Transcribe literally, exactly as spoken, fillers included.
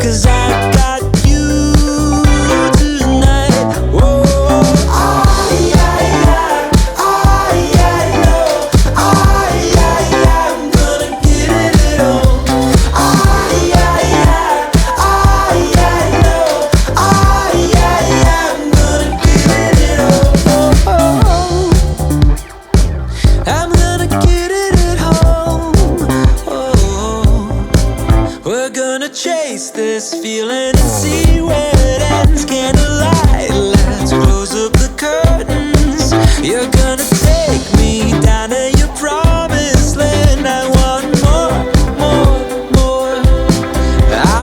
'cause I got you tonight. Whoa. I, I, I, I, I know. I, I, I'm gonna give it all. I, I, I, I, I know. I, I, I'm gonna give it all. I'm gonna get it at home. Oh, we're gonna chase this feeling and see